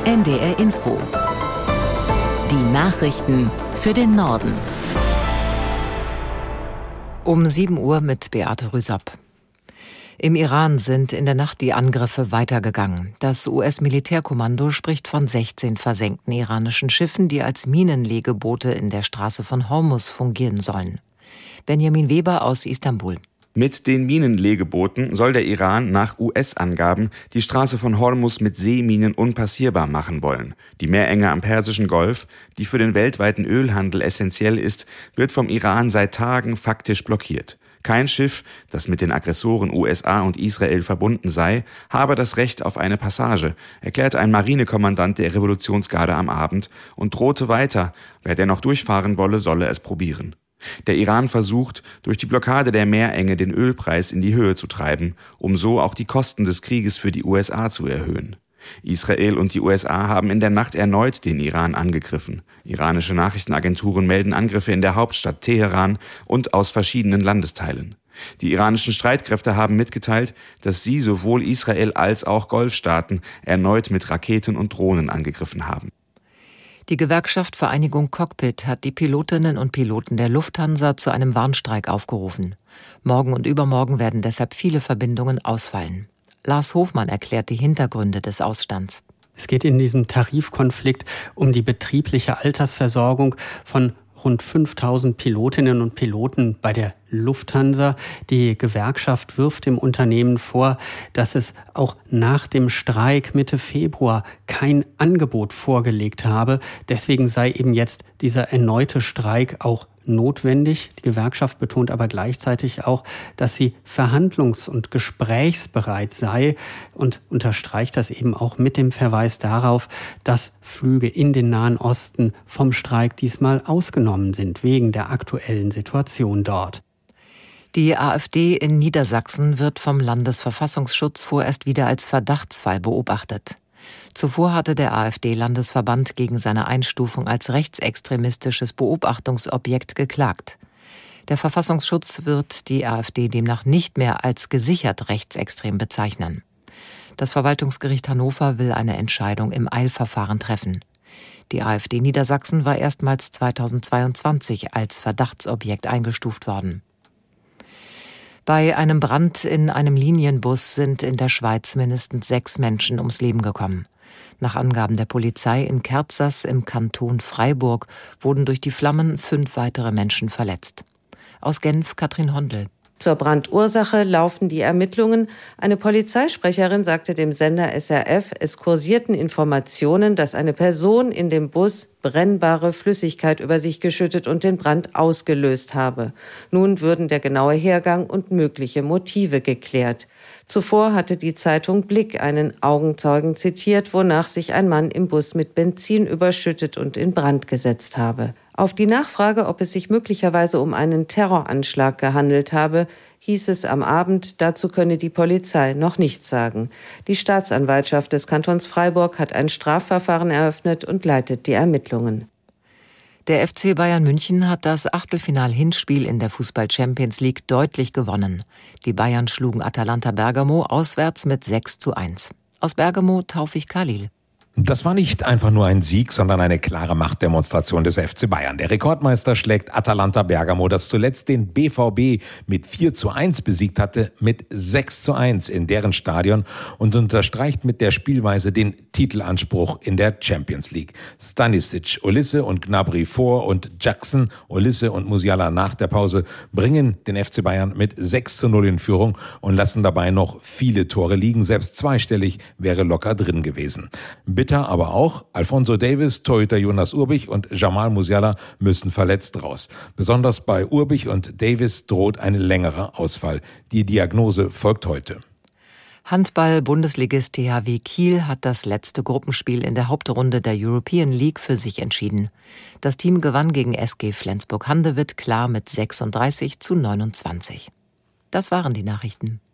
NDR Info. Die Nachrichten für den Norden. Um 7 Uhr mit Beate Rüsapp. Im Iran sind in der Nacht die Angriffe weitergegangen. Das US-Militärkommando spricht von 16 versenkten iranischen Schiffen, die als Minenlegeboote in der Straße von Hormuz fungieren sollen. Benjamin Weber aus Istanbul. Mit den Minenlegebooten soll der Iran nach US-Angaben die Straße von Hormuz mit Seeminen unpassierbar machen wollen. Die Meerenge am Persischen Golf, die für den weltweiten Ölhandel essentiell ist, wird vom Iran seit Tagen faktisch blockiert. Kein Schiff, das mit den Aggressoren USA und Israel verbunden sei, habe das Recht auf eine Passage, erklärte ein Marinekommandant der Revolutionsgarde am Abend und drohte weiter, wer dennoch durchfahren wolle, solle es probieren. Der Iran versucht, durch die Blockade der Meerenge den Ölpreis in die Höhe zu treiben, um so auch die Kosten des Krieges für die USA zu erhöhen. Israel und die USA haben in der Nacht erneut den Iran angegriffen. Iranische Nachrichtenagenturen melden Angriffe in der Hauptstadt Teheran und aus verschiedenen Landesteilen. Die iranischen Streitkräfte haben mitgeteilt, dass sie sowohl Israel als auch Golfstaaten erneut mit Raketen und Drohnen angegriffen haben. Die Gewerkschaft Vereinigung Cockpit hat die Pilotinnen und Piloten der Lufthansa zu einem Warnstreik aufgerufen. Morgen und übermorgen werden deshalb viele Verbindungen ausfallen. Lars Hofmann erklärt die Hintergründe des Ausstands. Es geht in diesem Tarifkonflikt um die betriebliche Altersversorgung von rund 5000 Pilotinnen und Piloten bei der Lufthansa. Die Gewerkschaft wirft dem Unternehmen vor, dass es auch nach dem Streik Mitte Februar kein Angebot vorgelegt habe. Deswegen sei eben jetzt dieser erneute Streik auch notwendig. Die Gewerkschaft betont aber gleichzeitig auch, dass sie verhandlungs- und gesprächsbereit sei und unterstreicht das eben auch mit dem Verweis darauf, dass Flüge in den Nahen Osten vom Streik diesmal ausgenommen sind, wegen der aktuellen Situation dort. Die AfD in Niedersachsen wird vom Landesverfassungsschutz vorerst wieder als Verdachtsfall beobachtet. Zuvor hatte der AfD-Landesverband gegen seine Einstufung als rechtsextremistisches Beobachtungsobjekt geklagt. Der Verfassungsschutz wird die AfD demnach nicht mehr als gesichert rechtsextrem bezeichnen. Das Verwaltungsgericht Hannover will eine Entscheidung im Eilverfahren treffen. Die AfD Niedersachsen war erstmals 2022 als Verdachtsobjekt eingestuft worden. Bei einem Brand in einem Linienbus sind in der Schweiz mindestens 6 Menschen ums Leben gekommen. Nach Angaben der Polizei in Kerzers im Kanton Freiburg wurden durch die Flammen 5 weitere Menschen verletzt. Aus Genf Katrin Hondel. Zur Brandursache laufen die Ermittlungen. Eine Polizeisprecherin sagte dem Sender SRF, es kursierten Informationen, dass eine Person in dem Bus brennbare Flüssigkeit über sich geschüttet und den Brand ausgelöst habe. Nun würden der genaue Hergang und mögliche Motive geklärt. Zuvor hatte die Zeitung Blick einen Augenzeugen zitiert, wonach sich ein Mann im Bus mit Benzin überschüttet und in Brand gesetzt habe. Auf die Nachfrage, ob es sich möglicherweise um einen Terroranschlag gehandelt habe, hieß es am Abend, dazu könne die Polizei noch nichts sagen. Die Staatsanwaltschaft des Kantons Freiburg hat ein Strafverfahren eröffnet und leitet die Ermittlungen. Der FC Bayern München hat das Achtelfinal-Hinspiel in der Fußball-Champions League deutlich gewonnen. Die Bayern schlugen Atalanta Bergamo auswärts mit 6:1. Aus Bergamo Taufik Khalil. Das war nicht einfach nur ein Sieg, sondern eine klare Machtdemonstration des FC Bayern. Der Rekordmeister schlägt Atalanta Bergamo, das zuletzt den BVB mit 4:1 besiegt hatte, mit 6:1 in deren Stadion und unterstreicht mit der Spielweise den Titelanspruch in der Champions League. Stanisic, Olise und Gnabry vor und Jackson, Olise und Musiala nach der Pause bringen den FC Bayern mit 6:0 in Führung und lassen dabei noch viele Tore liegen. Selbst zweistellig wäre locker drin gewesen. Bitter aber auch, Alphonso Davies, Torhüter Jonas Urbich und Jamal Musiala müssen verletzt raus. Besonders bei Urbich und Davies droht ein längerer Ausfall. Die Diagnose folgt heute. Handball-Bundesligist THW Kiel hat das letzte Gruppenspiel in der Hauptrunde der European League für sich entschieden. Das Team gewann gegen SG Flensburg-Handewitt klar mit 36:29. Das waren die Nachrichten.